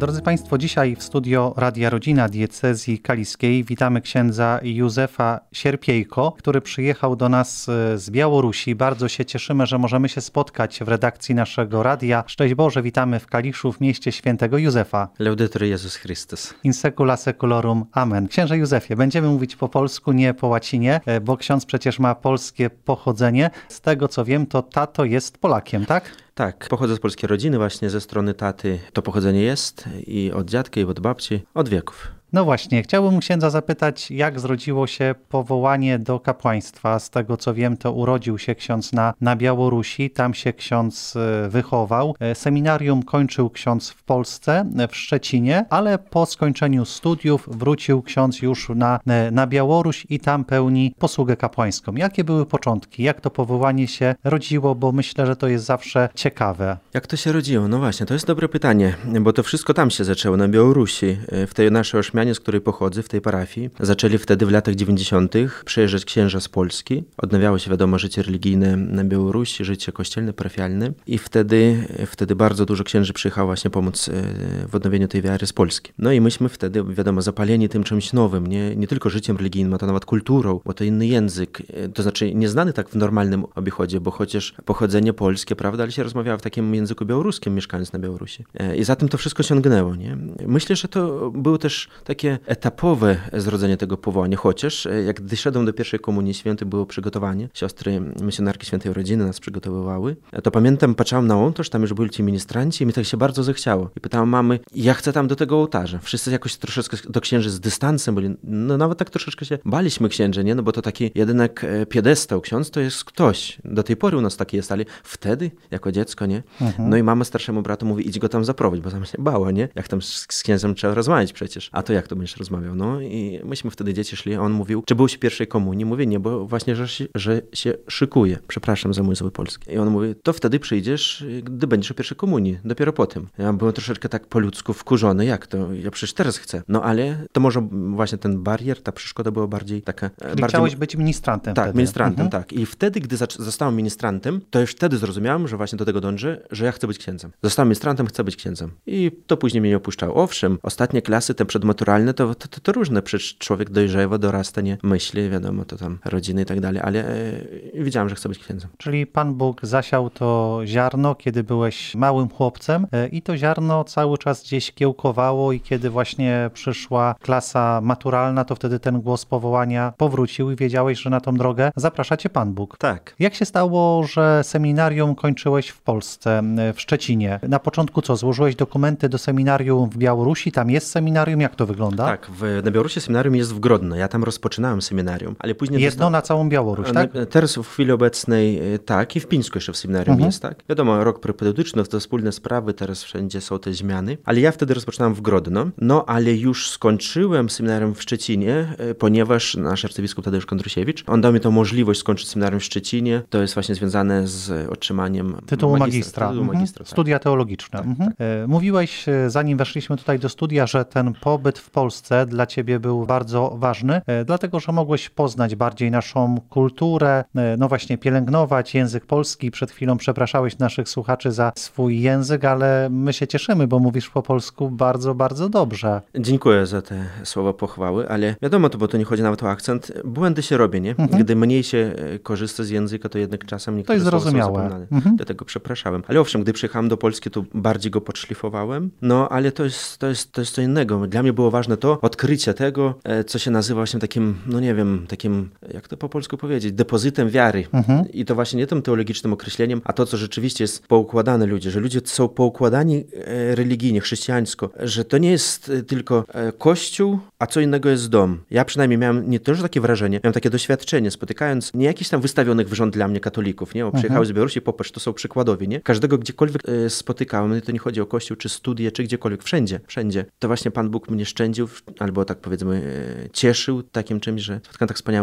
Drodzy Państwo, dzisiaj w studio Radia Rodzina Diecezji Kaliskiej witamy księdza Józefa Sierpiejko, który przyjechał do nas z Białorusi. Bardzo się cieszymy, że możemy się spotkać w redakcji naszego radia. Szczęść Boże, witamy w Kaliszu, w mieście świętego Józefa. Laudetur Jezus Chrystus. In secula seculorum. Amen. Księże Józefie, będziemy mówić po polsku, nie po łacinie, bo ksiądz przecież ma polskie pochodzenie. Z tego co wiem, to tato jest Polakiem, tak? Tak, pochodzę z polskiej rodziny, właśnie ze strony taty to pochodzenie jest i od dziadka, i od babci, od wieków. No właśnie, chciałbym księdza zapytać, jak zrodziło się powołanie do kapłaństwa. Z tego co wiem, to urodził się ksiądz na Białorusi, tam się ksiądz wychował. Seminarium kończył ksiądz w Polsce, w Szczecinie, ale po skończeniu studiów wrócił ksiądz już na Białoruś i tam pełni posługę kapłańską. Jakie były początki? Jak to powołanie się rodziło? Bo myślę, że to jest zawsze ciekawe. Jak to się rodziło? No właśnie, to jest dobre pytanie, bo to wszystko tam się zaczęło, na Białorusi, w tej naszej ośmianie, z której pochodzę, w tej parafii. Zaczęli wtedy w latach 90. przyjeżdżać księża z Polski. Odnawiało się, wiadomo, życie religijne na Białorusi, życie kościelne, parafialne i wtedy bardzo dużo księży przyjechało właśnie pomóc w odnowieniu tej wiary z Polski. No i myśmy wtedy, wiadomo, zapaleni tym czymś nowym, nie tylko życiem religijnym, a to nawet kulturą, bo to inny język, to znaczy nieznany tak w normalnym obchodzie, bo chociaż pochodzenie polskie, prawda, ale się rozmawiało w takim języku białoruskim, mieszkając na Białorusi. I za tym to wszystko ciągnęło, nie? Myślę, że to było też takie etapowe zrodzenie tego powołania, chociaż jak gdy szedłem do pierwszej komunii świętej, było przygotowanie, siostry misjonarki Świętej Rodziny nas przygotowywały, to pamiętam, patrzyłam na ołtarz, tam już byli ci ministranci i mi tak się bardzo zechciało. I pytałam mamy, ja chcę tam do tego ołtarza. Wszyscy jakoś troszeczkę do księży z dystansem byli, no nawet tak troszeczkę się baliśmy księży, nie? No bo to taki jednak piedestał, ksiądz to jest ktoś. Do tej pory u nas taki jest, ale wtedy, jako dziecko, nie? No i mama starszemu bratu mówi, idź go tam zaprowadź, bo sama się bała, nie? Jak tam z księdzem trzeba rozmawiać przecież. A to jak to będziesz rozmawiał? No i myśmy wtedy dzieci szli, a on mówił, czy był się pierwszej komunii? Mówię, nie, bo właśnie, że się szykuje. Przepraszam za mój zły polski. I on mówi, to wtedy przyjdziesz, gdy będziesz o pierwszej komunii, dopiero potem. Ja byłem troszeczkę tak po ludzku wkurzony, jak to? Ja przecież teraz chcę. No ale to może właśnie ten barier, ta przeszkoda była bardziej taka... Czyli chciałeś być ministrantem tak, wtedy. Ministrantem, tak. I wtedy, gdy zostałem ministrantem, to już wtedy zrozumiałem, że właśnie do tego dążę, że ja chcę być księdzem. Zostałem ministrantem, chcę być księdzem. I to później mnie nie opuszczało. Owszem, ostatnie klasy, te przedmaturalne, to różne, przecież człowiek dojrzewa, dorasta, nie myśli, wiadomo, to tam rodziny i tak dalej, ale wiedziałem, że chcę być księdzem. Czyli Pan Bóg zasiał to ziarno, kiedy byłeś małym chłopcem i to ziarno cały czas gdzieś kiełkowało i kiedy właśnie przyszła klasa maturalna, to wtedy ten głos powołania powrócił i wiedziałeś, że na tą drogę zaprasza cię Pan Bóg. Tak. Jak się stało, że seminarium kończyłeś w Polsce, w Szczecinie? Na początku co, złożyłeś dokumenty do seminarium w Białorusi? Tam jest seminarium? Jak to wygląda? Tak, na Białorusi seminarium jest w Grodno. Ja tam rozpoczynałem seminarium, ale później... Jedno na całą Białoruś, tak? Teraz w chwili obecnej tak i w Pińsku jeszcze w seminarium jest, tak? Wiadomo, rok propedutyczny, to wspólne sprawy, teraz wszędzie są te zmiany, ale ja wtedy rozpoczynałem w Grodno, no ale już skończyłem seminarium w Szczecinie, ponieważ nasz arcybiskup Tadeusz Kondrusiewicz, on dał mi tą możliwość skończyć seminarium w Szczecinie, to jest właśnie związane z otrzymaniem tytułu magistra. Tak. Studia teologiczne. Tak. Mówiłeś, zanim weszliśmy tutaj do studia, że ten pobyt w Polsce dla ciebie był bardzo ważny, dlatego, że mogłeś poznać bardziej naszą kulturę, no właśnie pielęgnować język polski. Przed chwilą przepraszałeś naszych słuchaczy za swój język, ale my się cieszymy, bo mówisz po polsku bardzo, bardzo dobrze. Dziękuję za te słowa pochwały, ale wiadomo to, bo to nie chodzi nawet o akcent. Błędy się robią, nie? Gdy mniej się korzysta z języka, to jednak czasem niektóre słowa są zapomniane. Dlatego przepraszałem. Ale owszem, gdy przyjechałem do Polski, to bardziej go podszlifowałem. No, ale to jest co innego. Dla mnie było ważne to odkrycie tego, co się nazywa właśnie takim, no nie wiem, takim, jak to po polsku powiedzieć, depozytem wiary. I to właśnie nie tym teologicznym określeniem, a to, co rzeczywiście jest poukładane ludzie, że ludzie są poukładani religijnie, chrześcijańsko, że to nie jest tylko kościół, a co innego jest dom. Ja przynajmniej miałem nie tylko takie wrażenie, miałem takie doświadczenie, spotykając nie jakichś tam wystawionych wyrząd dla mnie katolików, nie? Przyjechałem z Białorusi, popatrz, to są przykładowi, nie? Każdego gdziekolwiek spotykałem, to nie chodzi o kościół, czy studia, czy gdziekolwiek, wszędzie. To właśnie Pan Bóg mnie szczędził, albo tak powiedzmy cieszył takim czymś, że spotkałem tak wspaniałych ludzi,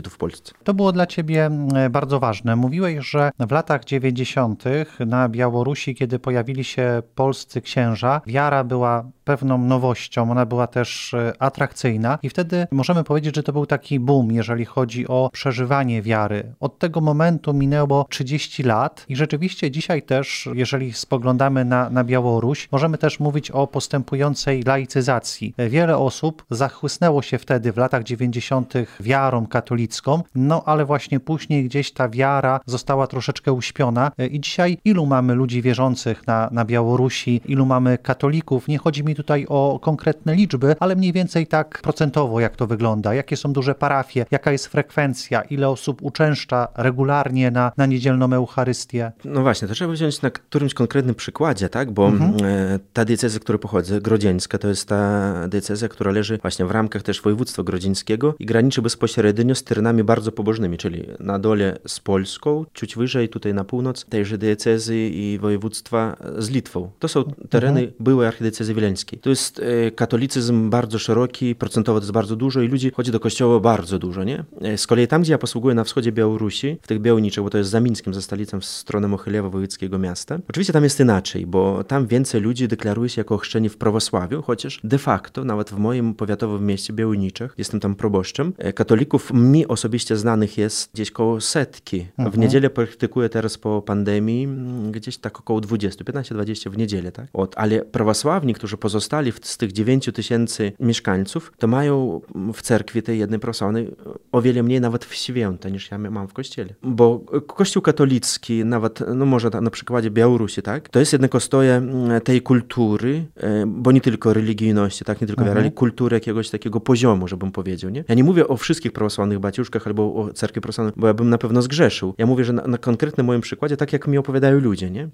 tu w Polsce. To było dla ciebie bardzo ważne. Mówiłeś, że w latach 90. na Białorusi, kiedy pojawili się polscy księża, wiara była pewną nowością, ona była też atrakcyjna i wtedy możemy powiedzieć, że to był taki boom, jeżeli chodzi o przeżywanie wiary. Od tego momentu minęło 30 lat i rzeczywiście dzisiaj też, jeżeli spoglądamy na Białoruś, możemy też mówić o postępującej laicyzacji. Wiele osób zachłysnęło się wtedy w latach 90. wiarą katolicką, no ale właśnie później gdzieś ta wiara została troszeczkę uśpiona i dzisiaj ilu mamy ludzi wierzących na Białorusi, ilu mamy katolików, nie chodzi mi tutaj o konkretne liczby, ale mniej więcej tak procentowo jak to wygląda, jakie są duże parafie, jaka jest frekwencja, ile osób uczęszcza regularnie na niedzielną Eucharystię. No właśnie, to trzeba wziąć na którymś konkretnym przykładzie, tak, bo ta diecezja, z której pochodzę, grodzieńska, to jest ta diecezja, która leży właśnie w ramkach też województwa grodzieńskiego i graniczy bezpośrednio z terenami bardzo pobożnymi, czyli na dole z Polską, ciut wyżej, tutaj na północ, tejże diecezy i województwa z Litwą. To są tereny byłej archidiecezji wileńskiej. To jest katolicyzm bardzo szeroki, procentowo to jest bardzo dużo i ludzi chodzi do kościoła bardzo dużo, nie? Z kolei tam, gdzie ja posługuję na wschodzie Białorusi, w tych Białniczych, bo to jest za Mińskiem, za stolicą w stronę Mohylewa, wojewódzkiego miasta. Oczywiście tam jest inaczej, bo tam więcej ludzi deklaruje się jako ochrzczeni w prawosławiu, chociaż de facto, nawet w moim powiatowym mieście Białniczych, jestem tam proboszczem, katolików mi osobiście znanych jest gdzieś koło 100. W niedzielę praktykuję teraz po pandemii gdzieś tak około 20, 15-20 w niedzielę, tak? Ale prawosławni, którzy pozostali z tych 9 000 mieszkańców, to mają w cerkwi tej jednej prawosławnej o wiele mniej nawet w święta, niż ja mam w kościele. Bo kościół katolicki, nawet, no może na przykładzie Białorusi, tak? To jest jednak ostoje tej kultury, bo nie tylko religijności, tak? Nie tylko wiary, ale kultury jakiegoś takiego poziomu, żebym powiedział, nie? Ja nie mówię o wszystkich prawosławnych baciuszkach albo o cerkwi prawosławnej, bo ja bym na pewno zgrzeszył. Ja mówię, że na konkretnym moim przykładzie, tak jak mi opowiadają ludzie, nie?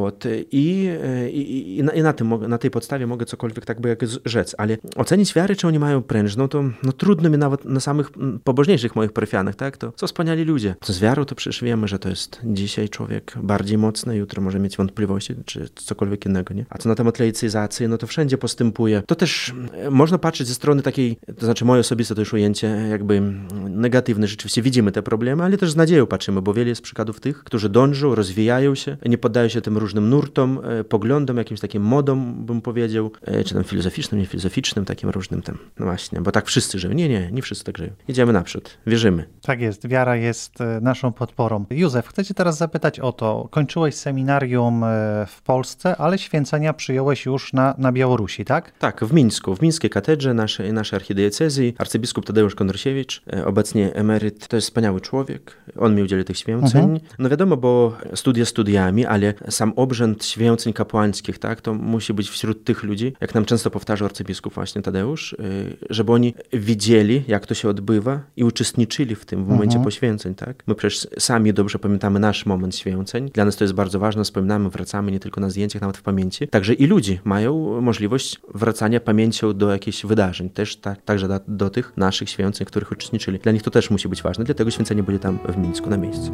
I na tej podstawie mogę cokolwiek tak by jak rzec, ale ocenić wiarę, czy oni mają prężną, to no, trudno mi nawet na samych pobożniejszych moich parafianach, tak? To są wspaniali ludzie. Co z wiarą, to przecież wiemy, że to jest dzisiaj człowiek bardziej mocny, jutro może mieć wątpliwości, czy cokolwiek innego, nie? A co na temat laicyzacji, no to wszędzie postępuje. To też można patrzeć ze strony takiej, to znaczy moje osobiste to już ujęcie jakby negatywne, rzeczywiście widzimy te problemy, ale też z nadzieją patrzymy, bo wiele jest przykładów tych, którzy dążą, rozwijają się, nie poddają się tym różnym nurtom, poglądom, jakimś takim modom, bym powiedział, czy tam filozoficznym, niefilozoficznym, takim różnym tym. No właśnie, bo tak wszyscy żyją. Nie wszyscy tak żyją. Idziemy naprzód, wierzymy. Tak jest, wiara jest naszą podporą. Józef, chcę cię teraz zapytać o to. Kończyłeś seminarium w Polsce, ale święcenia przyjąłeś już na Białorusi, tak? Tak, w Mińsku, w mińskiej katedrze naszej archidiecezji. Arcybiskup Tadeusz Kondrasiewicz, obecnie emeryt, to jest wspaniały człowiek. On mi udzieli tych święceń. No wiadomo, bo studiami, ale sam obrzęd święceń kapłańskich, tak, to musi być wśród tych ludzi, jak nam często powtarza arcybiskup właśnie Tadeusz, żeby oni widzieli, jak to się odbywa i uczestniczyli w tym w momencie poświęceń, tak? My przecież sami dobrze pamiętamy nasz moment święceń. Dla nas to jest bardzo ważne, wspominamy, wracamy nie tylko na zdjęciach, nawet w pamięci. Także i ludzie mają możliwość wracania pamięcią do jakichś wydarzeń, też także do tych naszych święceń, w których uczestniczyli. Dla nich to też musi być ważne, dlatego święcenie byli tam w Mińsku na miejscu.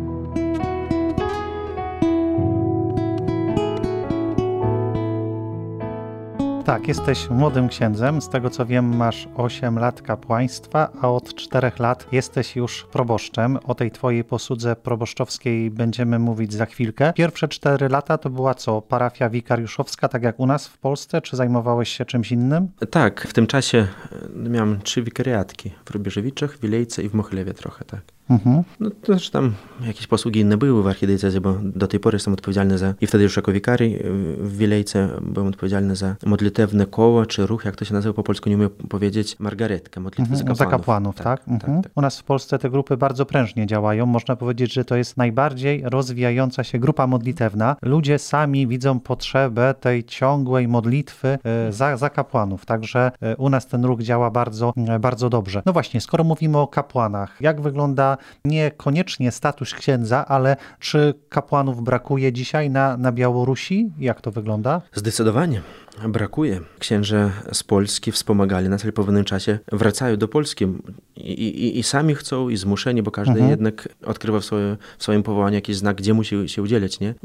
Tak, jesteś młodym księdzem. Z tego co wiem, masz 8 lat kapłaństwa, a od 4 lat jesteś już proboszczem. O tej twojej posłudze proboszczowskiej będziemy mówić za chwilkę. Pierwsze 4 lata to była co? Parafia wikariuszowska, tak jak u nas w Polsce? Czy zajmowałeś się czymś innym? Tak, w tym czasie miałem 3 wikariatki w Rubieżowiczach, w Wilejce i w Mohylewie trochę, tak. No to też tam jakieś posługi inne były w archidiecezji, bo do tej pory jestem odpowiedzialny za, i wtedy już jako wikary w Wilejce byłem odpowiedzialny za modlitewne koło, czy ruch, jak to się nazywa po polsku, nie umiem powiedzieć, margaretkę, modlitwy za kapłanów. Tak? U nas w Polsce te grupy bardzo prężnie działają. Można powiedzieć, że to jest najbardziej rozwijająca się grupa modlitewna. Ludzie sami widzą potrzebę tej ciągłej modlitwy za kapłanów, także u nas ten ruch działa bardzo, bardzo dobrze. No właśnie, skoro mówimy o kapłanach, jak wygląda niekoniecznie status księdza, ale czy kapłanów brakuje dzisiaj na Białorusi? Jak to wygląda? Zdecydowanie. Brakuje. Księża z Polski wspomagali nas, ale po pewnym czasie wracają do Polski i sami chcą, i zmuszeni, bo każdy jednak odkrywa w swoim powołaniu jakiś znak, gdzie musi się udzielać, nie?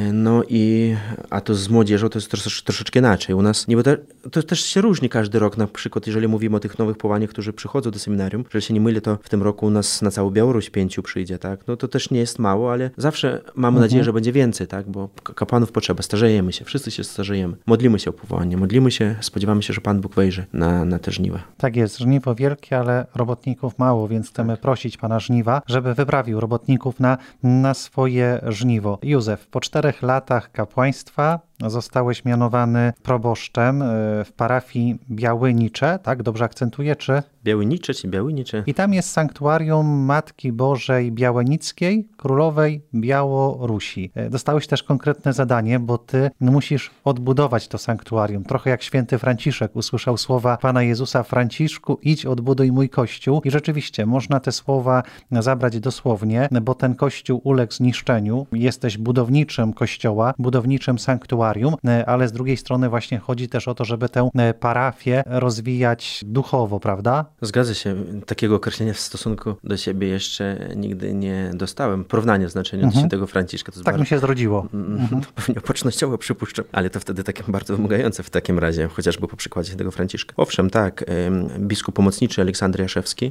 A to z młodzieżą to jest troszeczkę inaczej. U nas niby to też się różni każdy rok. Na przykład, jeżeli mówimy o tych nowych powołaniach, którzy przychodzą do seminarium, jeżeli się nie mylę, to w tym roku u nas na całą Białoruś 5 przyjdzie, tak? No to też nie jest mało, ale zawsze mamy nadzieję, że będzie więcej, tak? Bo kapłanów potrzeba, starzejemy się, wszyscy się starzejemy. Modlimy się o powołanie, modlimy się, spodziewamy się, że Pan Bóg wejrzy na te żniwa. Tak jest, żniwo wielkie, ale robotników mało, więc chcemy prosić Pana Żniwa, żeby wyprawił robotników na swoje żniwo. Józef, po 4 latach kapłaństwa zostałeś mianowany proboszczem w parafii Białynicze, tak? Dobrze akcentuję, czy? Białynicze. I tam jest sanktuarium Matki Bożej Białynickiej, Królowej Białorusi. Dostałeś też konkretne zadanie, bo ty musisz odbudować to sanktuarium. Trochę jak święty Franciszek usłyszał słowa Pana Jezusa: Franciszku, idź, odbuduj mój kościół. I rzeczywiście można te słowa zabrać dosłownie, bo ten kościół uległ zniszczeniu. Jesteś budowniczym kościoła, budowniczym sanktuarium, ale z drugiej strony właśnie chodzi też o to, żeby tę parafię rozwijać duchowo, prawda? Zgadza się. Takiego określenia w stosunku do siebie jeszcze nigdy nie dostałem. Porównanie w znaczeniu do świętego Franciszka. To jest tak mi się zrodziło. Pewnie opocznościowo przypuszczam, ale to wtedy takie bardzo wymagające w takim razie, chociażby po przykładzie świętego Franciszka. Owszem, tak, biskup pomocniczy Aleksander Jaszewski,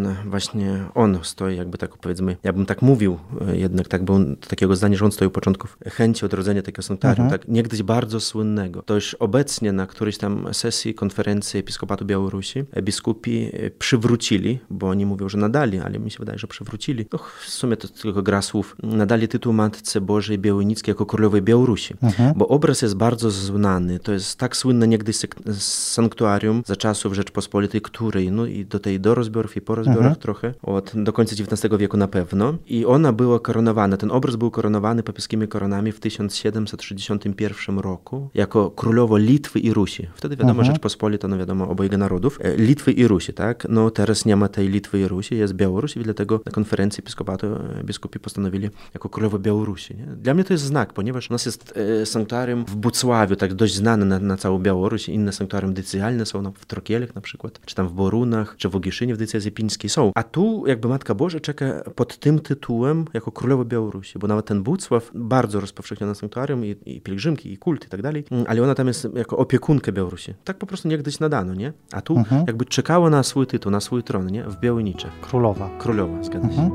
on stoi jakby tak, powiedzmy, ja bym tak mówił, jednak tak było takiego zdania, że on stoi u początków chęci odrodzenia takiego sanktuarium, tak, niegdyś bardzo słynnego. To już obecnie na którejś tam sesji konferencji Episkopatu Białorusi biskupi przywrócili, bo oni mówią, że nadali, ale mi się wydaje, że przywrócili. No, w sumie to tylko gra słów. Nadali tytuł Matce Bożej Białynickiej jako Królowej Białorusi, bo obraz jest bardzo znany. To jest tak słynne niegdyś sanktuarium za czasów Rzeczpospolitej, której, no i do rozbiorów i po rozbiorach trochę, do końca XIX wieku na pewno. I ona była koronowana, ten obraz był koronowany papieskimi koronami w 1761 roku jako Królowo Litwy i Rusi. Wtedy wiadomo, Rzeczpospolita, no wiadomo, obojga narodów. Litwy i Rusi, tak? No teraz nie ma tej Litwy i Rusi, jest Białoruś i dlatego na konferencji episkopatu biskupi postanowili jako Królowo Białorusi. Nie? Dla mnie to jest znak, ponieważ u nas jest sanktuarium w Bucławiu, tak dość znane na całą Białoruś. Inne sanktuarium diecezjalne są w Trokielach na przykład, czy tam w Borunach, czy w Ogiszynie w diecezji pińskiej są. A tu jakby Matka Boża czeka pod tym tytułem jako Królowa Białorusi, bo nawet ten Bucław, bardzo rozpowszechnione sanktuarium i pielgrzymki, i kult i tak dalej, ale ona tam jest jako opiekunka Białorusi. Tak po prostu niegdyś nadano, nie? A tu jakby czekała na swój tytuł, na swój tron, nie? W Białynicze. Królowa, zgadza się.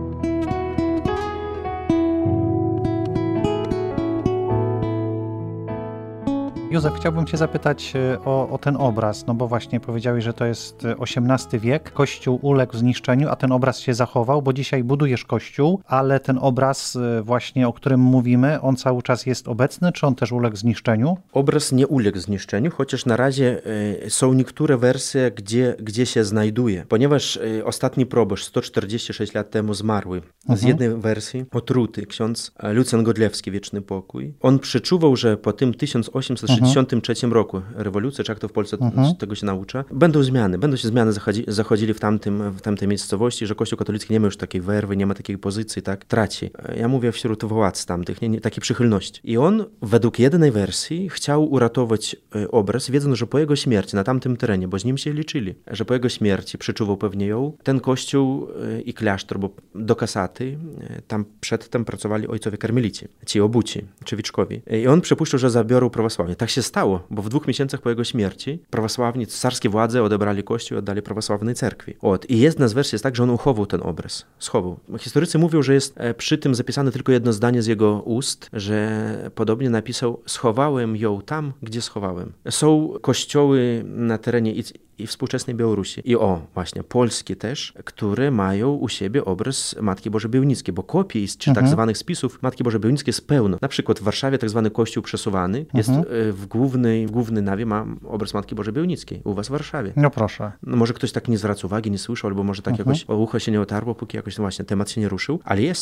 Józef, chciałbym cię zapytać o ten obraz, no bo właśnie powiedziałeś, że to jest XVIII wiek, kościół uległ zniszczeniu, a ten obraz się zachował, bo dzisiaj budujesz kościół, ale ten obraz właśnie, o którym mówimy, on cały czas jest obecny, czy on też uległ zniszczeniu? Obraz nie uległ zniszczeniu, chociaż na razie są niektóre wersje, gdzie się znajduje, ponieważ ostatni proboszcz 146 lat temu zmarły. Z jednej wersji otruty, ksiądz Lucjan Godlewski, wieczny pokój. On przeczuwał, że po tym 1863 roku rewolucja, czy jak to w Polsce tego się naucza, będą zmiany zachodzili w tamtej miejscowości, że Kościół katolicki nie ma już takiej werwy, nie ma takiej pozycji, tak, traci. Ja mówię wśród władz tamtych, nie takiej przychylności. I on według jednej wersji chciał uratować obraz, wiedząc, że po jego śmierci na tamtym terenie, bo z nim się liczyli, że po jego śmierci przeczuwał pewnie ją, ten kościół i klasztor, bo do Kasaty tam przedtem pracowali ojcowie karmelici, ci obuci, czy wiczkowi. I on przypuszczał, że zabiorą prawosławie. Tak się stało, bo w 2 miesiącach po jego śmierci prawosławni, carskie władze odebrali kościół i oddali prawosławnej cerkwi. I jedna z wersji jest tak, że on uchował ten obraz. Schował. Historycy mówią, że jest przy tym zapisane tylko jedno zdanie z jego ust, że podobnie napisał: schowałem ją tam, gdzie schowałem. Są kościoły na terenie i współczesnej Białorusi. I właśnie, polskie też, które mają u siebie obraz Matki Bożej Białynickiej, bo kopii czy tak zwanych spisów Matki Bożej Białynickiej jest pełno. Na przykład w Warszawie tak zwany kościół przesuwany jest w głównej nawie ma obraz Matki Bożej Białynickiej. U was w Warszawie. No proszę. No może ktoś tak nie zwraca uwagi, nie słyszał, albo może tak jakoś o ucho się nie otarło, póki jakoś właśnie temat się nie ruszył, ale jest.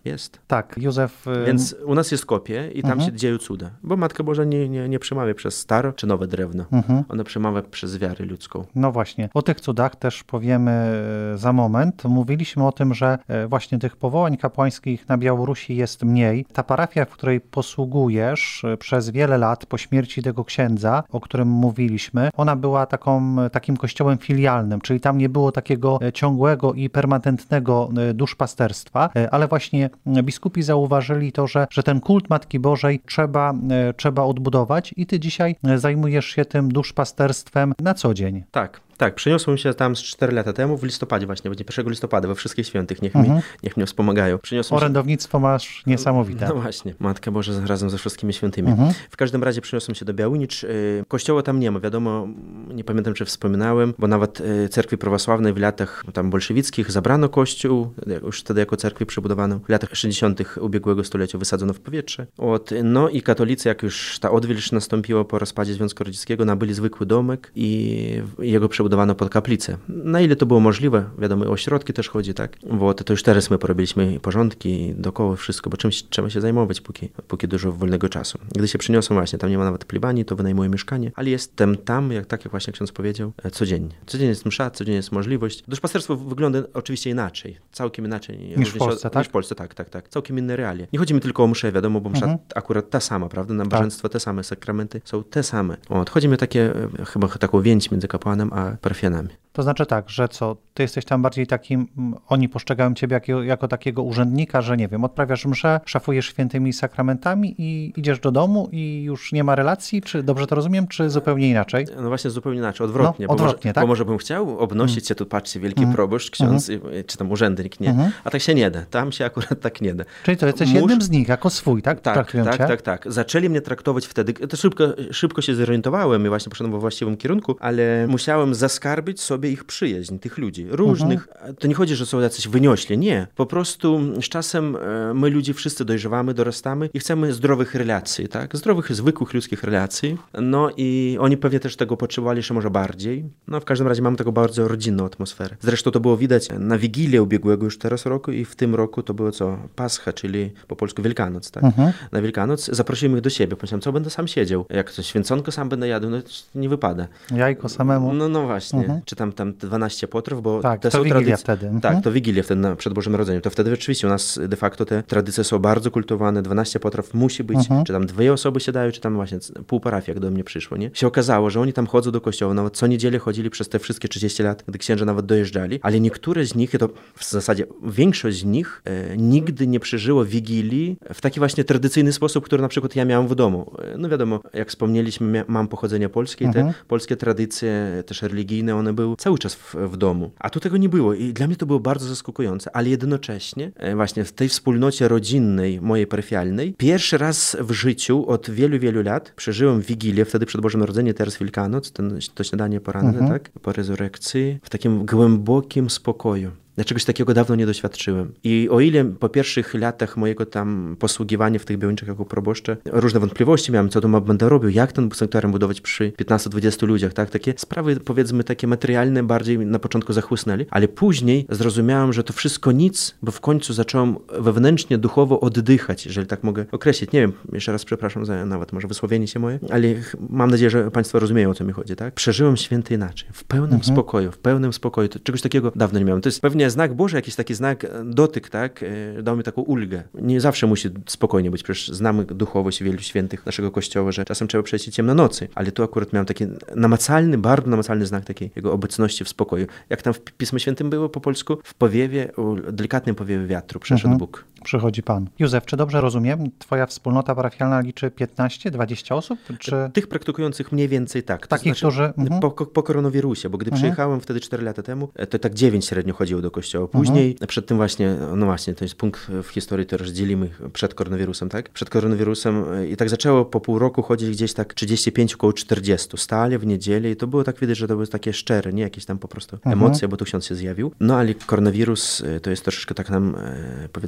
Jest. Tak, Józef... Więc u nas jest kopie i tam się dzieją cuda. Bo Matka Boża nie przemawia przez stare czy nowe drewno. Ona przemawia przez wiarę ludzką. No właśnie. O tych cudach też powiemy za moment. Mówiliśmy o tym, że właśnie tych powołań kapłańskich na Białorusi jest mniej. Ta parafia, w której posługujesz przez wiele lat po śmierci tego księdza, o którym mówiliśmy, ona była takim kościołem filialnym, czyli tam nie było takiego ciągłego i permanentnego duszpasterstwa, ale właśnie biskupi zauważyli to, że ten kult Matki Bożej trzeba odbudować i ty dzisiaj zajmujesz się tym duszpasterstwem na co dzień. Tak, przeniosłem się tam z 4 lata temu, w listopadzie właśnie, będzie 1 listopada, we Wszystkich Świętych, niech mnie wspomagają. Orędownictwo masz niesamowite. No właśnie, Matka Boża razem ze wszystkimi świętymi. W każdym razie przeniosłem się do Białynicz. Kościoła tam nie ma, wiadomo, nie pamiętam, czy wspominałem, bo nawet cerkwi prawosławnej w latach tam bolszewickich zabrano kościół, już wtedy jako cerkwi przebudowano. W latach 60. ubiegłego stulecia wysadzono w powietrze. No i katolicy, jak już ta odwilż nastąpiła po rozpadzie Związku Radzieckiego, nabyli zwykły domek i jego przebudowano pod kaplicę. Na ile to było możliwe, wiadomo, o środki też chodzi, tak? Bo to już teraz my porobiliśmy porządki dookoła, wszystko, bo czymś trzeba się zajmować, póki dużo wolnego czasu. Gdy się przyniosłem właśnie, tam nie ma nawet plebanii, to wynajmuję mieszkanie, ale jestem tam, jak właśnie ksiądz powiedział, codziennie. Codziennie jest msza, codziennie jest możliwość. Duszpasterstwo wygląda oczywiście inaczej, całkiem inaczej. Niż w Polsce, tak? Niż w Polsce, tak. Całkiem inne realia. Nie chodzi mi tylko o mszę, wiadomo, bo msza akurat ta sama, prawda? Nabożeństwo te same, sakramenty są te same. Chodzi mi chyba taką więź między kapłanem a parafianami. To znaczy tak, że ty jesteś tam bardziej takim, oni postrzegają ciebie jako takiego urzędnika, że nie wiem, odprawiasz mszę, szafujesz świętymi sakramentami i idziesz do domu i już nie ma relacji, czy dobrze to rozumiem, czy zupełnie inaczej? No właśnie zupełnie inaczej, odwrotnie. Tak? Bo może bym chciał obnosić się, tu patrzcie, wielki proboszcz, ksiądz, czy tam urzędnik, nie. A tak się nie da, tam się akurat tak nie da. Czyli to jesteś jednym z nich, jako swój, tak? Tak. Zaczęli mnie traktować wtedy, to szybko się zorientowałem i właśnie poszedłem we właściwym kierunku, ale musiałem zaskarbić sobie ich przyjaźń, tych ludzi, różnych. To nie chodzi, że są jacyś wyniośli, nie. Po prostu z czasem my ludzie wszyscy dojrzewamy, dorastamy i chcemy zdrowych relacji, tak? Zdrowych, zwykłych ludzkich relacji. No i oni pewnie też tego potrzebowali jeszcze może bardziej. No w każdym razie mamy taką bardzo rodzinną atmosferę. Zresztą to było widać na Wigilię ubiegłego już teraz roku i w tym roku to było Pascha, czyli po polsku Wielkanoc, tak? Na Wielkanoc zaprosiłem ich do siebie. Pomyślałem, co będę sam siedział? Jak to święconko sam będę jadł? No nie wypada. Jajko samemu. No właśnie. Czy tam 12 potrów, bo tak, to są Wigilia wtedy. Tak, to Wigilia wtedy przed Bożym Narodzeniem. To wtedy rzeczywiście u nas de facto te tradycje są bardzo kultowane. 12 potraw musi być, czy tam 2 osoby siadają, czy tam właśnie pół parafii, jak do mnie przyszło, nie? Się okazało, że oni tam chodzą do kościoła, nawet co niedzielę chodzili przez te wszystkie 30 lat, gdy księża nawet dojeżdżali, ale niektóre z nich, to w zasadzie większość z nich nigdy nie przeżyło Wigilii w taki właśnie tradycyjny sposób, który na przykład ja miałem w domu. No wiadomo, jak wspomnieliśmy, mam pochodzenie polskie i te polskie tradycje, też religijne, one były cały czas w domu. A tu tego nie było i dla mnie to było bardzo zaskakujące, ale jednocześnie właśnie w tej wspólnocie rodzinnej, mojej parafialnej, pierwszy raz w życiu od wielu, wielu lat przeżyłem Wigilię, wtedy przed Bożym Narodzeniem, teraz Wielkanoc, to śniadanie poranne, tak? Po rezurekcji, w takim głębokim spokoju. Ja czegoś takiego dawno nie doświadczyłem. I o ile po pierwszych latach mojego tam posługiwania w tych Białoniczach jako proboszcza różne wątpliwości miałem, co to będę robił, jak ten sanktuarium budować przy 15-20 ludziach, tak? Takie sprawy, powiedzmy, takie materialne bardziej na początku zachłysnęli, ale później zrozumiałem, że to wszystko nic, bo w końcu zacząłem wewnętrznie, duchowo oddychać, jeżeli tak mogę określić. Nie wiem, jeszcze raz przepraszam za nawet może wysłowienie się moje, ale mam nadzieję, że Państwo rozumieją, o co mi chodzi, tak? Przeżyłem święty inaczej, w pełnym spokoju. Czegoś takiego dawno nie miałem. To jest pewnie znak Boży, jakiś taki znak, dotyk, tak, dał mi taką ulgę. Nie zawsze musi spokojnie być, przecież znamy duchowość wielu świętych naszego Kościoła, że czasem trzeba przejść ciemno nocy, ale tu akurat miałem taki bardzo namacalny znak takiej jego obecności w spokoju. Jak tam w Pismie Świętym było po polsku? W powiewie, delikatnym powiewie wiatru przeszedł Bóg. Przychodzi Pan. Józef, czy dobrze rozumiem? Twoja wspólnota parafialna liczy 15-20 osób? Czy... Tych praktykujących mniej więcej tak. Takich, to znaczy, którzy... Po koronawirusie, bo gdy przyjechałem wtedy 4 lata temu, to tak 9 średnio chodziło do kościoła. Później, przed tym właśnie, to jest punkt w historii, który dzielimy przed koronawirusem, tak? Przed koronawirusem i tak zaczęło po pół roku chodzić gdzieś tak 35, około 40. Stali w niedzielę i to było tak widać, że to było takie szczere, nie jakieś tam po prostu emocje, bo tu ksiądz się zjawił. No ale koronawirus to jest troszeczkę tak nam, powiedzmy, ściął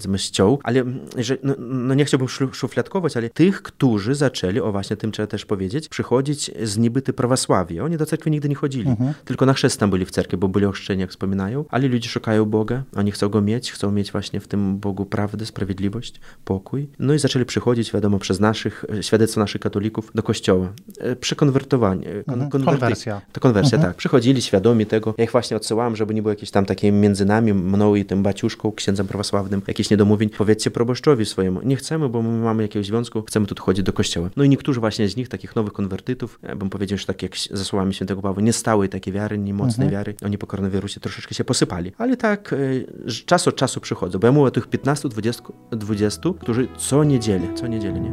kościołów, ale że, nie chciałbym szufladkować, ale tych, którzy zaczęli, właśnie tym trzeba też powiedzieć, przychodzić z nibyty prawosławia. Oni do cerkwi nigdy nie chodzili, tylko na chrzest tam byli w cerkwi, bo byli ochrzczeni, jak wspominają, ale ludzie szukają Boga, oni chcą go mieć, chcą mieć właśnie w tym Bogu prawdę, sprawiedliwość, pokój. No i zaczęli przychodzić, wiadomo, przez świadectwo naszych katolików do kościoła. Przekonwertowanie. Konwersja. To konwersja, tak. Przychodzili świadomi tego. Ja ich właśnie odsyłałem, żeby nie było jakieś tam takie między nami, mną i tym baciuszką, księdzem prawosławnym, jakichś niedomówień. Powiedzcie proboszczowi swojemu, nie chcemy, bo my mamy jakiegoś związku, chcemy tu chodzić do kościoła. No i niektórzy właśnie z nich, takich nowych konwertytów, bym powiedział, że tak jak za słowami świętego Pawła, nie stałej takiej wiary, nie mocnej wiary, oni po koronawirusie troszeczkę się posypali. Ale tak czas od czasu przychodzą, bo ja mówię o tych 15, 20, którzy co niedzielę, nie?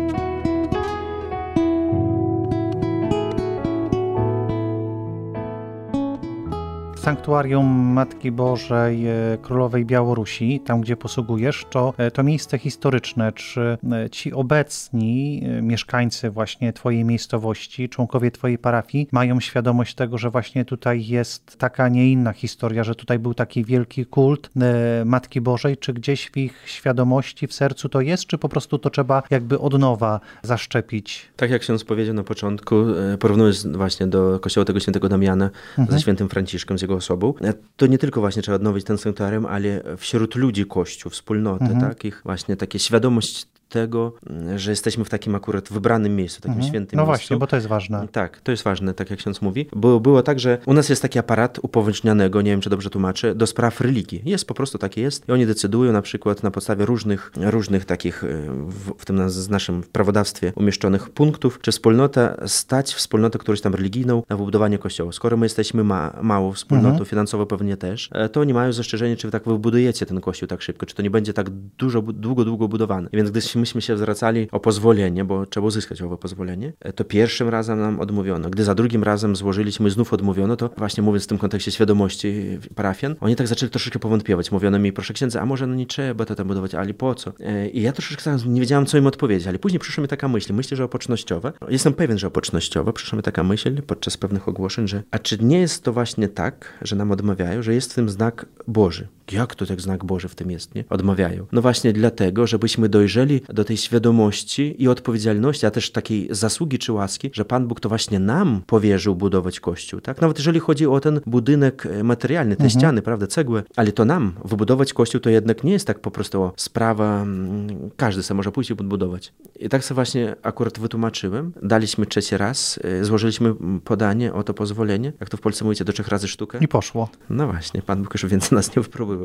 Sanktuarium Matki Bożej Królowej Białorusi, tam gdzie posługujesz, to miejsce historyczne. Czy ci obecni mieszkańcy właśnie twojej miejscowości, członkowie twojej parafii mają świadomość tego, że właśnie tutaj jest taka, nie inna historia, że tutaj był taki wielki kult Matki Bożej? Czy gdzieś w ich świadomości, w sercu to jest, czy po prostu to trzeba jakby od nowa zaszczepić? Tak jak ksiądz powiedział na początku, porównując właśnie do kościoła tego świętego Damiana ze świętym Franciszkiem, z jego osobą, to nie tylko właśnie trzeba odnowić ten sanktuarium, ale wśród ludzi Kościół, wspólnoty, tak? Ich właśnie takie świadomość tego, że jesteśmy w takim akurat wybranym miejscu, takim świętym miejscu. No właśnie, bo to jest ważne. Tak, to jest ważne, tak jak ksiądz mówi. Było tak, że u nas jest taki aparat upoważnionego, nie wiem, czy dobrze tłumaczę, do spraw religii. Jest, po prostu takie jest. I oni decydują na przykład na podstawie różnych takich w tym naszym prawodawstwie umieszczonych punktów, czy wspólnota stać wspólnotę którąś tam religijną na wybudowanie kościoła. Skoro my jesteśmy małą wspólnotą, finansowo pewnie też, to oni mają zastrzeżenie, czy wy tak wybudujecie ten kościół tak szybko, czy to nie będzie tak długo budowany. Więc gdy myśmy się zwracali o pozwolenie, bo trzeba uzyskać owe pozwolenie, to pierwszym razem nam odmówiono. Gdy za drugim razem złożyliśmy, znów odmówiono, to właśnie mówiąc w tym kontekście świadomości parafian, oni tak zaczęli troszeczkę powątpiewać. Mówiono mi, proszę księdza, a może nie trzeba to tam budować, ale po co? I ja troszeczkę nie wiedziałam, co im odpowiedzieć, ale później przyszła mi taka myśl, że opocznościowa, jestem pewien, że opocznościowa, przyszła mi taka myśl podczas pewnych ogłoszeń, że a czy nie jest to właśnie tak, że nam odmawiają, że jest w tym znak Boży? Jak to tak znak Boży w tym jest, nie? Odmawiają. No właśnie dlatego, żebyśmy dojrzeli do tej świadomości i odpowiedzialności, a też takiej zasługi czy łaski, że Pan Bóg to właśnie nam powierzył budować Kościół, tak? Nawet jeżeli chodzi o ten budynek materialny, te ściany, prawda, cegły, ale to nam wybudować Kościół to jednak nie jest tak po prostu sprawa, każdy sobie może pójść i podbudować. I tak sobie właśnie akurat wytłumaczyłem. Daliśmy trzeci raz, złożyliśmy podanie o to pozwolenie, jak to w Polsce mówicie, do 3 razy sztukę. I poszło. No właśnie, Pan Bóg już więcej nas nie wypróbował.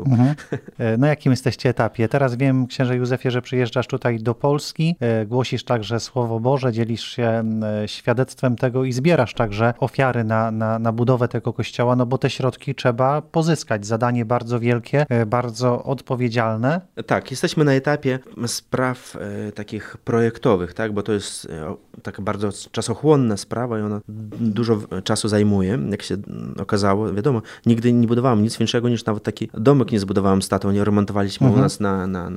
Na jakim jesteście etapie? Teraz wiem, księże Józefie, że przyjeżdżasz tutaj do Polski, głosisz także Słowo Boże, dzielisz się świadectwem tego i zbierasz także ofiary na budowę tego kościoła, no bo te środki trzeba pozyskać. Zadanie bardzo wielkie, bardzo odpowiedzialne. Tak, jesteśmy na etapie spraw takich projektowych, tak, bo to jest taka bardzo czasochłonna sprawa i ona dużo czasu zajmuje, jak się okazało. Wiadomo, nigdy nie budowałem nic większego niż nawet taki domek nie zbudowałem z tatą, nie remontowaliśmy u nas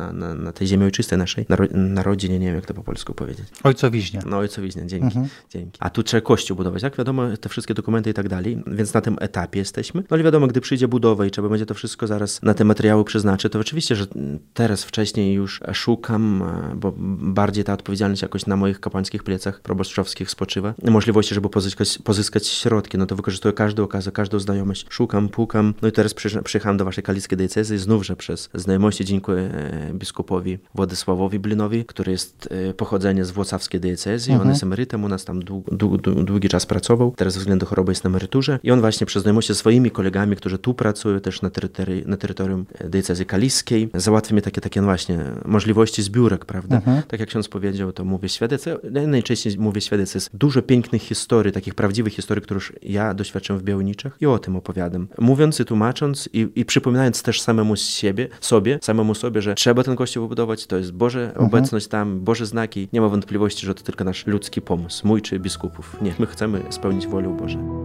na tej ziemi ojczystej naszej, na rodzinie, nie wiem jak to po polsku powiedzieć. Ojcowiźnia. No ojcowiźnia, dzięki. A tu trzeba kościół budować, jak wiadomo, te wszystkie dokumenty i tak dalej, więc na tym etapie jesteśmy. No ale wiadomo, gdy przyjdzie budowa i trzeba będzie to wszystko zaraz na te materiały przeznaczyć, to oczywiście, że teraz wcześniej już szukam, bo bardziej ta odpowiedzialność jakoś na moich kapłańskich plecach probostrzowskich spoczywa, możliwości, żeby pozyskać środki, no to wykorzystuję każdą okazję, każdą znajomość, szukam, pukam, no i teraz przyjechałem do waszej kaliskie diecezji, znów, że przez znajomości dziękuję biskupowi Władysławowi Blinowi, który jest pochodzenie z włocławskiej diecezji, on jest emerytem, u nas tam długi czas pracował, teraz ze względu choroby jest na emeryturze i on właśnie przez znajomości ze swoimi kolegami, którzy tu pracują też na terytorium diecezji kaliskiej, załatwia mi takie właśnie możliwości zbiórek, prawda? Tak jak ksiądz powiedział, to mówię świadectwo, najczęściej mówię świadectwo, jest dużo pięknych historii, takich prawdziwych historii, które już ja doświadczyłem w Białoniczach i o tym opowiadam. Mówiąc i tłumacząc i przypominając też samemu sobie, że trzeba ten kościół wybudować, to jest Boże obecność tam, Boże znaki, nie ma wątpliwości, że to tylko nasz ludzki pomysł, mój czy biskupów. Nie, my chcemy spełnić wolę Bożą.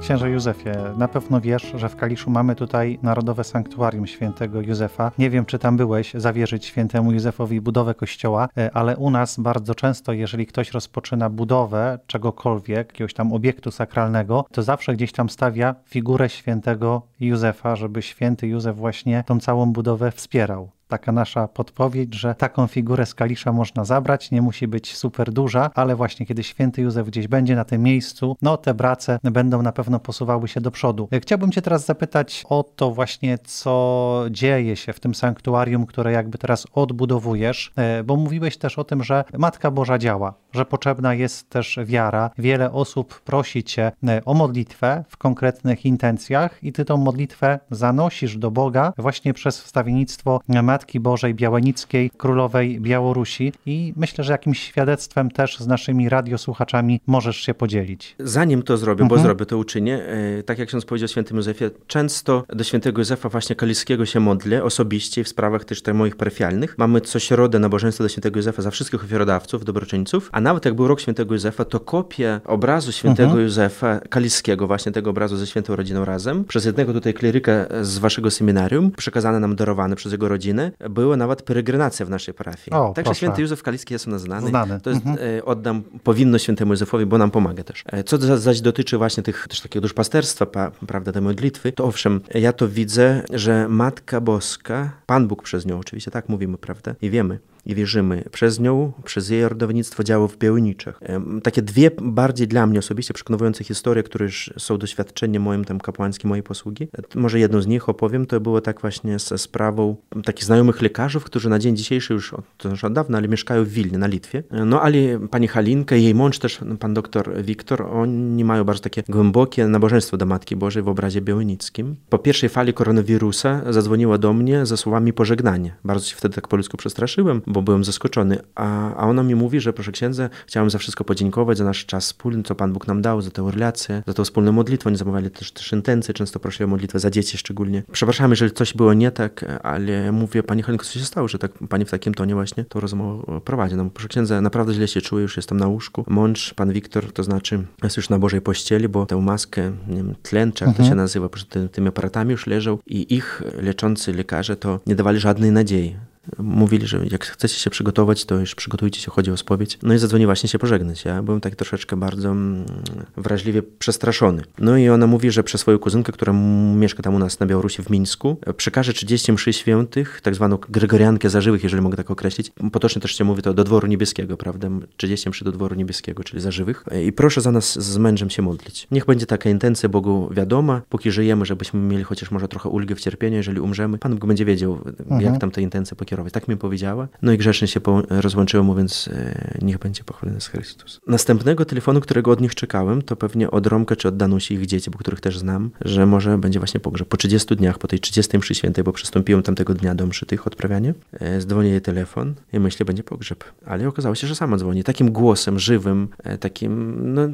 Księże Józefie, na pewno wiesz, że w Kaliszu mamy tutaj Narodowe Sanktuarium Świętego Józefa. Nie wiem, czy tam byłeś, zawierzyć Świętemu Józefowi budowę kościoła, ale u nas bardzo często, jeżeli ktoś rozpoczyna budowę czegokolwiek, jakiegoś tam obiektu sakralnego, to zawsze gdzieś tam stawia figurę Świętego Józefa, żeby Święty Józef właśnie tą całą budowę wspierał. Taka nasza podpowiedź, że taką figurę z Kalisza można zabrać, nie musi być super duża, ale właśnie kiedy Święty Józef gdzieś będzie na tym miejscu, no te prace będą na pewno posuwały się do przodu. Chciałbym cię teraz zapytać o to właśnie, co dzieje się w tym sanktuarium, które jakby teraz odbudowujesz, bo mówiłeś też o tym, że Matka Boża działa, że potrzebna jest też wiara. Wiele osób prosi cię o modlitwę w konkretnych intencjach i ty tą modlitwę zanosisz do Boga właśnie przez wstawiennictwo Matki Bożej Białenickiej, Królowej Białorusi i myślę, że jakimś świadectwem też z naszymi radiosłuchaczami możesz się podzielić. Zanim to zrobię, bo zrobię, to uczynię, tak jak ksiądz powiedział o świętym Józefie, często do świętego Józefa właśnie Kaliskiego się modlę osobiście w sprawach też moich parafialnych. Mamy co środę nabożeństwo do świętego Józefa za wszystkich ofiarodawców, dobroczyńców, a nawet jak był rok świętego Józefa, to kopię obrazu świętego Józefa Kaliskiego, właśnie tego obrazu ze świętą rodziną razem, przez jednego tutaj kleryka z waszego seminarium, przekazane nam, darowane przez jego rodzinę, była nawet peregrinacja w naszej parafii. Także święty Józef Kaliski jest u nas znany. To jest, oddam powinność świętemu Józefowi, bo nam pomaga też. Co zaś dotyczy właśnie tych też takiego duszpasterstwa, prawda, tej modlitwy, to owszem, ja to widzę, że Matka Boska, Pan Bóg przez nią, oczywiście tak mówimy, prawda, i wiemy, i wierzymy, przez nią, przez jej ordownictwo działo w Białęniczach. Takie dwie bardziej dla mnie osobiście przekonujące historie, które już są doświadczeniem moim tam kapłańskim, mojej posługi. Może jedną z nich opowiem, to było tak właśnie ze sprawą takich znajomych lekarzów, którzy na dzień dzisiejszy to już od dawna, ale mieszkają w Wilnie, na Litwie. No ale pani Halinka i jej mąż też, pan doktor Wiktor, oni mają bardzo takie głębokie nabożeństwo do Matki Bożej w obrazie białenickim. Po pierwszej fali koronawirusa zadzwoniła do mnie ze słowami pożegnania. Bardzo się wtedy tak po ludzku przestraszyłem, bo byłem zaskoczony, a ona mi mówi, że proszę księdza, chciałem za wszystko podziękować, za nasz czas wspólny, co Pan Bóg nam dał, za tę relację, za tą wspólną modlitwę. Oni zamawiali też intencje, często prosili o modlitwę za dzieci szczególnie. Przepraszam, jeżeli coś było nie tak, ale mówię, pani Halinko, co się stało, że tak pani w takim tonie właśnie tą rozmowę prowadzi. No, proszę księdza, naprawdę źle się czuję, już jestem na łóżku. Mąż, pan Wiktor, to znaczy jest już na Bożej pościeli, bo tę maskę, nie wiem, tlen, czy jak to się nazywa, przed tymi aparatami już leżał i ich leczący lekarze to nie dawali żadnej nadziei. Mówili, że jak chcecie się przygotować, to już przygotujcie się, chodzi o spowiedź. No i zadzwoni właśnie się pożegnać. Ja byłem tak troszeczkę bardzo wrażliwie przestraszony. No i ona mówi, że przez swoją kuzynkę, która mieszka tam u nas na Białorusi w Mińsku, przekaże 30 mszy świętych, tak zwaną gregoriankę za żywych, jeżeli mogę tak określić. Potocznie też się mówi to do Dworu Niebieskiego, prawda? 30 mszy do Dworu Niebieskiego, czyli za żywych. I proszę za nas z mężem się modlić. Niech będzie taka intencja Bogu wiadoma, póki żyjemy, żebyśmy mieli chociaż może trochę ulgi w cierpieniu, jeżeli umrzemy. Pan Bóg będzie wiedział, jak tam te intencje pokierować. Tak mi powiedziała. No i grzecznie się rozłączyło, mówiąc, niech będzie pochwalony Chrystus. Następnego telefonu, którego od nich czekałem, to pewnie od Romka czy od Danusi, ich dzieci, bo których też znam, że może będzie właśnie pogrzeb. Po 30 dniach, po tej 30 mszy świętej, bo przystąpiłem tamtego dnia do mszy tych odprawiania, dzwoni jej telefon i myślę, będzie pogrzeb. Ale okazało się, że sama dzwoni. Takim głosem żywym, takim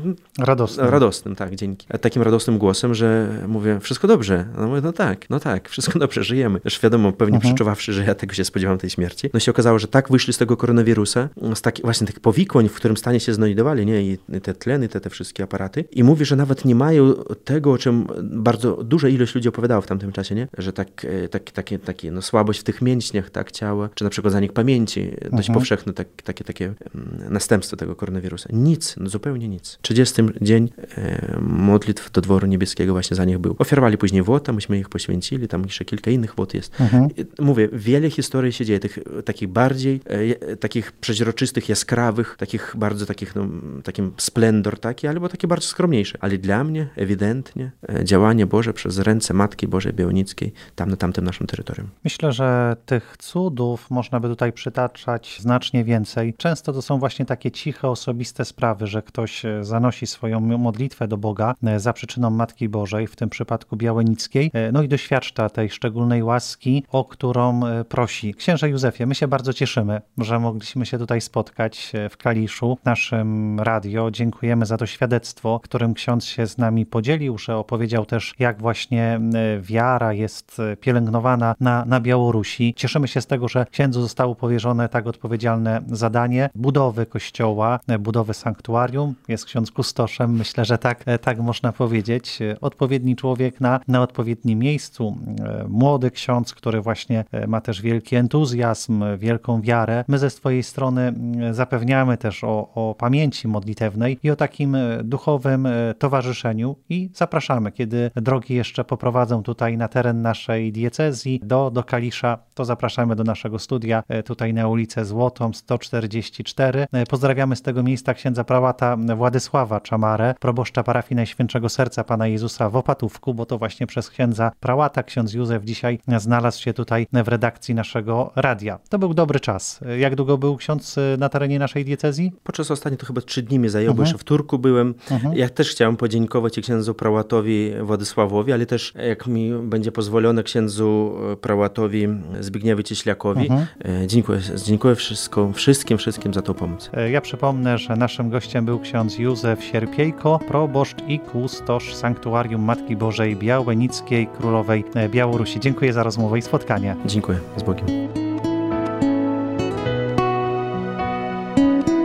radosnym, tak, dzięki. Takim radosnym głosem, że mówię, wszystko dobrze. No mówię, no tak, wszystko dobrze, żyjemy. Już wiadomo, pewnie przeczuwawszy, że ja tego się spodziewam, tej śmierci. No się okazało, że tak wyszli z tego koronawirusa, z właśnie tych powikłań, w którym stanie się znajdowali, nie? I te tleny, te wszystkie aparaty. I mówi, że nawet nie mają tego, o czym bardzo duża ilość ludzi opowiadało w tamtym czasie, nie? Że takie słabość w tych mięśniach, tak, ciała, czy na przykład zanik pamięci, dość powszechne takie następstwo tego koronawirusa. Nic, zupełnie nic. 30 dzień modlitw do Dworu Niebieskiego właśnie za nich był. Ofiarowali później wota, myśmy ich poświęcili, tam jeszcze kilka innych wód jest. Mówię, wiele historii się dzieje, takich bardziej, takich przeźroczystych, jaskrawych, takim splendor taki, albo takie bardzo skromniejsze. Ale dla mnie ewidentnie działanie Boże przez ręce Matki Bożej Białenickiej tam na tamtym naszym terytorium. Myślę, że tych cudów można by tutaj przytaczać znacznie więcej. Często to są właśnie takie ciche, osobiste sprawy, że ktoś zanosi swoją modlitwę do Boga za przyczyną Matki Bożej, w tym przypadku Białenickiej, no i doświadcza tej szczególnej łaski, o którą prosi. Księże Józefie, my się bardzo cieszymy, że mogliśmy się tutaj spotkać w Kaliszu, w naszym radio. Dziękujemy za to świadectwo, którym ksiądz się z nami podzielił, że opowiedział też, jak właśnie wiara jest pielęgnowana na Białorusi. Cieszymy się z tego, że księdzu zostało powierzone tak odpowiedzialne zadanie budowy kościoła, budowy sanktuarium. Jest ksiądz kustoszem, myślę, że tak można powiedzieć. Odpowiedni człowiek na odpowiednim miejscu. Młody ksiądz, który właśnie ma też wielki entuzjazm, wielką wiarę. My ze swojej strony zapewniamy też o pamięci modlitewnej i o takim duchowym towarzyszeniu i zapraszamy, kiedy drogi jeszcze poprowadzą tutaj na teren naszej diecezji do Kalisza, to zapraszamy do naszego studia tutaj na ulicę Złotą 144. Pozdrawiamy z tego miejsca księdza prałata Władysława Czamarę, proboszcza parafii Najświętszego Serca Pana Jezusa w Opatówku, bo to właśnie przez księdza prałata ksiądz Józef dzisiaj znalazł się tutaj w redakcji naszego radia. To był dobry czas. Jak długo był ksiądz na terenie naszej diecezji? Podczas ostatnich to chyba 3 dni mnie zajęło, bo jeszcze w Turku byłem. Ja też chciałem podziękować i księdzu prałatowi Władysławowi, ale też, jak mi będzie pozwolone, księdzu prałatowi Zbigniewowi Cieśliakowi. Dziękuję wszystkim za tą pomoc. Ja przypomnę, że naszym gościem był ksiądz Józef Sierpiejko, proboszcz i kustosz Sanktuarium Matki Bożej Białenickiej Królowej Białorusi. Dziękuję za rozmowę i spotkanie. Dziękuję. Z Bogiem.